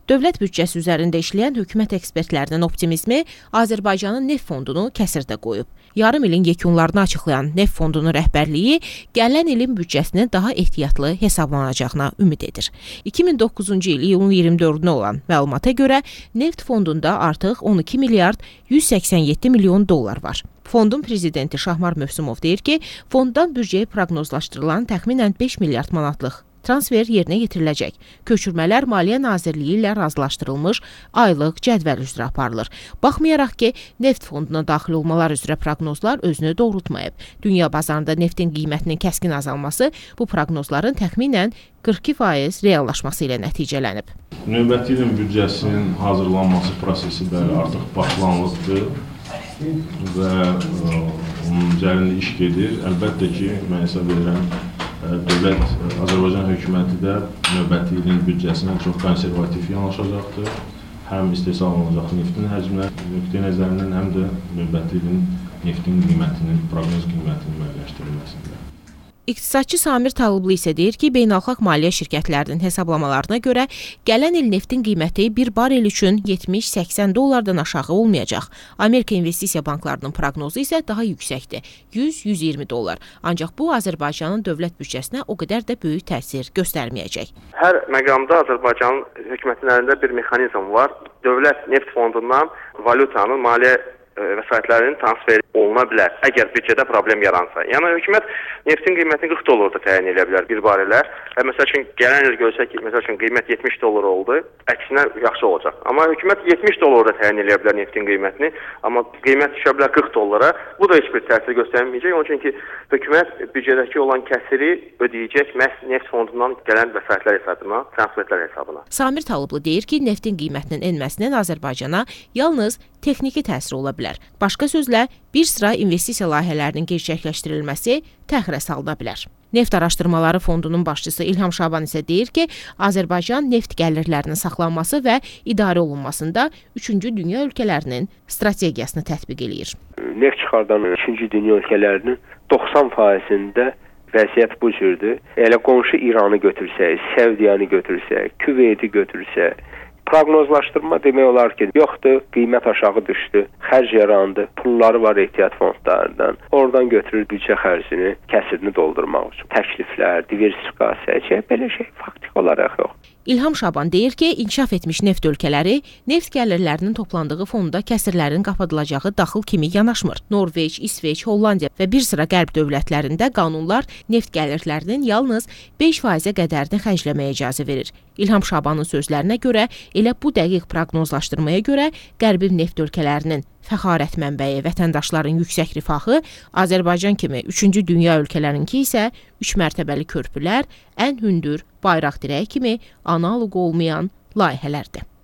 Dövlət büdcəsi üzərində işləyən hökumət ekspertlərinin optimizmi Azərbaycanın neft fondunu kəsirdə qoyub. Yarım ilin yekunlarını açıqlayan neft fondunun rəhbərliyi gələn ilin büdcəsinin daha ehtiyatlı hesablanacağına ümid edir. 2009-cu il iyulun 24-nə olan məlumata görə neft fondunda artıq 12 milyard 187 milyon dollar var. Fondun prezidenti Şahmar Mövsümov deyir ki, fonddan büdcəyə proqnozlaşdırılan təxminən 5 milyard manatlıq transfer yerinə yetiriləcək. Köçürmələr Maliyyə Nazirliyi ilə razılaşdırılmış aylıq cədvəl üzrə aparılır. Baxmayaraq ki, neft fonduna daxil olmalar üzrə proqnozlar özünü doğrultmayıb. Dünya bazarında neftin qiymətinin kəskin azalması bu proqnozların təxminən 42% reallaşması ilə nəticələnib. Növbəti ilin büdcəsinin hazırlanması prosesi artıq başlanılıbdır və onun üzərində iş gedir. Əlbəttə ki, mən hesab edirəm, Azərbaycan hökuməti də növbəti ilin büdcəsinə çox konservativ yanaşacaqdır. Həm istehsal olunacaq neftin həcminə nöqteyi nəzərindən, həm də növbəti ilin neftin qiymətinin, proqnoz qiymətinin müəyyənləşdirilməsində. İqtisadçı Samir Talıblı isə deyir ki, beynəlxalq maliyyə şirkətlərinin hesablamalarına görə gələn il neftin qiyməti bir barel üçün 70-80 dollardan aşağı olmayacaq. Amerika investisiya banklarının proqnozu isə daha yüksəkdir, 100-120 dollar. Ancaq bu Azərbaycanın dövlət büdcəsinə o qədər də böyük təsir göstərməyəcək. Hər məqamda Azərbaycanın hökumətlərində bir mexanizm var. Dövlət neft fondundan valyutanın maliyyə vəsaitlərinin transferi oluna bilər, əgər büdcədə problem yaransa. Yəni, hökumət neftin qiymətini 40 dollarda təyin edə bilər bir barələr. Məsəl üçün, gələn il görsək ki, məsəl üçün, qiymət 70 dollar oldu, əksinə yaxşı olacaq. Amma hökumət 70 dollarda təyin edə bilər neftin qiymətini, amma qiymət düşə bilər 40 dollara. Bu da heç bir təsir göstərməyəcək. Onun üçün ki, hökumət büdcədəki olan kəsiri ödəyəcək məhz neft fondundan gələn vəsaitlər hesabına, transferlər hesabına. Samir Talıblı deyir ki, neftin qiymətinin enməsinin Azərbaycana yalnız texniki təsir ola bilər. Başqa sözlə, bir sıra investisiya layihələrinin gerçəkləşdirilməsi təxirə salına bilər. Neft Araşdırmaları Fondunun başçısı İlham Şaban isə deyir ki, Azərbaycan neft gəlirlərinin saxlanması və idarə olunmasında 3-cü dünya ölkələrinin strategiyasını tətbiq eləyir. Neft çıxardan 3-cü dünya ölkələrinin 90%-də vəziyyət bu cürdür. Elə qonşu İranı götürsək, Səudiyyanı götürsək, Küveyti götürsək, proqnozlaşdırma demək olar ki, yoxdur, qiymət aşağı düşdü, xərc yarandı, pulları var ehtiyat fondlarından. Oradan götürür büdcə xərcini, kəsirini doldurmaq üçün. Təkliflər, diversifikasiya, belə şey faktik olaraq yox. İlham Şaban deyir ki, inkişaf etmiş neft ölkələri neft gəlirlərinin toplandığı fonda kəsirlərin qapadılacağı daxil kimi yanaşmır. Norveç, İsveç, Hollandiya və bir sıra qərb dövlətlərində qanunlar neft gəlirlərinin yalnız 5%-ə qədərini xərcləməyə icazə verir. İlham Şabanın sözlərinə görə, elə bu dəqiq proqnozlaşdırmaya görə qərbin neft ölkələrinin fəxarət mənbəyi vətəndaşların yüksək rifahı, Azərbaycan kimi 3-cü dünya ölkələrinki isə 3 mərtəbəli körpülər, ən hündür bayraq dirəyi kimi analoq olmayan layihələrdir.